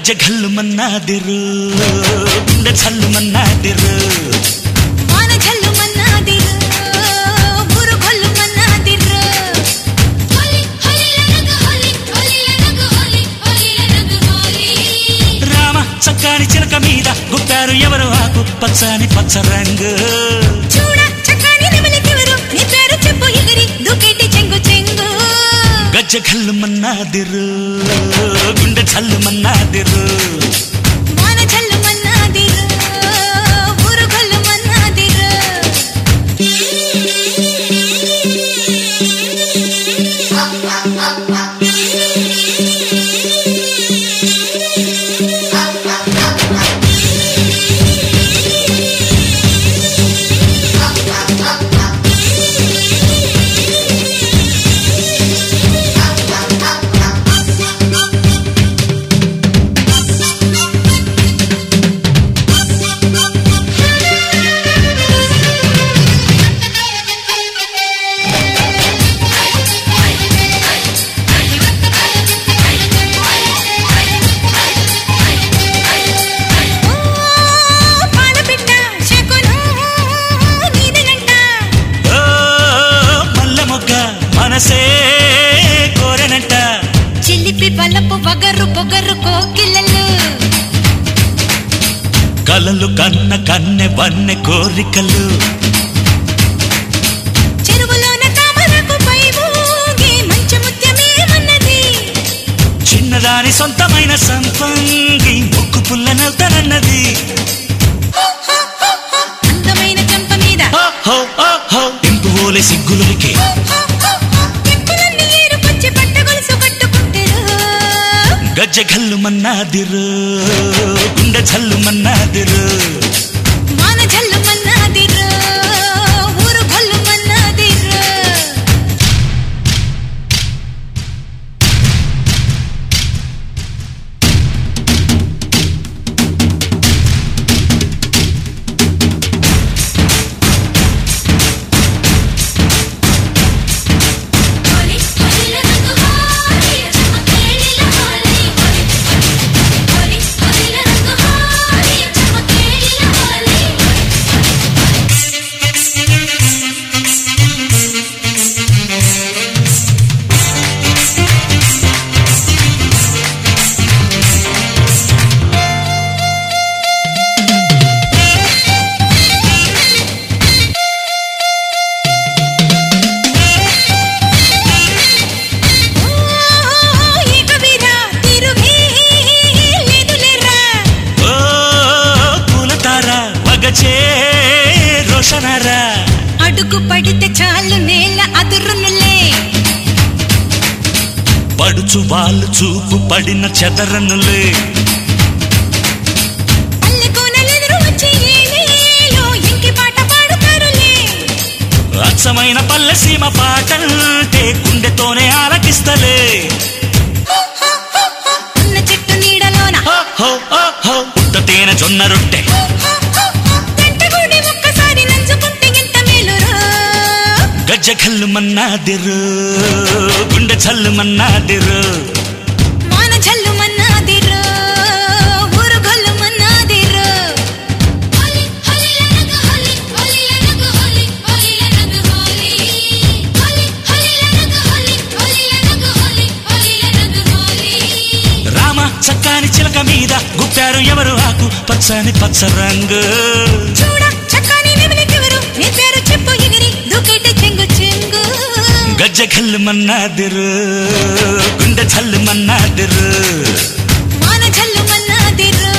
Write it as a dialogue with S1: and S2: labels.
S1: గజ్జె ఘల్లు మన్నాదిరు గుండె ఛల్లు మన్నాదిరు
S2: వాన ఝల్లు మన్నాదిరు ఊరు గొల్లు మన్నాదిరు హోలీ హోలీ లనగ హోలీ హోలీ లనగ హోలీ హోలీ లనగ హోలీ
S1: రామ చక్కని చిలక మీద గుప్పారు ఎవరు ఆకు పచ్చని పచ్చ రంగు
S2: చూడ చక్కని నెమలికెవరు నీ పేరు చెప్పు ఎగిరి దూకేటి చెంగు చెంగు
S1: గజ్జె ఘల్లు మన్నాదిరు గుండె ఛల్లు మన్నాదిరు
S2: వాన ఝల్లు మన్నాదిరు ఊరు గొల్లు మన్నాదిరు
S1: మనసే కోరనంట
S2: చిలిపి బలపు వగరు పొగరు కోకిలలు
S1: కలలు కన్న కన్నె వన్నె కోరికలు
S2: చెరువులోన తామరకు పై ఊగి మంచు ముత్యమేమన్నది
S1: చిన్నదాని సొంతమైన సంపంగి ముక్కు పుల్లనవుతానన్నది
S2: అందమైన చెంప మీద
S1: ఇంపు ఓలే సిగ్గులకి గజ్జె ఘల్లు మన్నాదిరు గుండె ఛల్లు మన్నాదిరు
S2: వాన ఝల్లు మన్నాదిరు ఊరు గొల్లు మన్నాదిరు అడుగు పడితే చాలు నేల అదురునులే
S1: పడుచు వాళ్ళు చూపు పడిన చెదరనులే
S2: పల్లె కోనలెదురు వచ్చి ఏలేలో ఇంకి పాట పాడుతారులే
S1: అచ్చమైన పల్లె సీమ పాటంటే గుండెతోనే ఆలకిస్తలే
S2: ఉన్న చెట్టు నీడలోన
S1: పుట్ట తేనె జొన్న రొట్టె గజ్జె ఘల్లు మన్నాదిరు గుండె ఛల్లు మన్నాదిరు
S2: వాన ఝల్లు మన్నాదిరు ఊరు గొల్లు మన్నాదిరు హోలీ హోలీ లనగ హోలీ హోలీ లనగ హోలీ హోలీ లనగ హోలీ హోలీ హోలీ లనగ హోలీ హోలీ లనగ హోలీ హోలీ లనగ హోలీ
S1: రామ చక్కని చిలక మీద గుప్పారు ఎవరు ఆకు పచ్చని పచ్చ రంగు
S2: చూడ చక్కని నెమలికెవరు నీ పేరు చెప్పు ఎగిరి దూకేటి చెంగు చెంగు
S1: గజ్జె ఘల్లు మన్నాదిరు గుండె ఛల్లు మన్నాదిరు
S2: వాన ఝల్లు మన్నాదిరు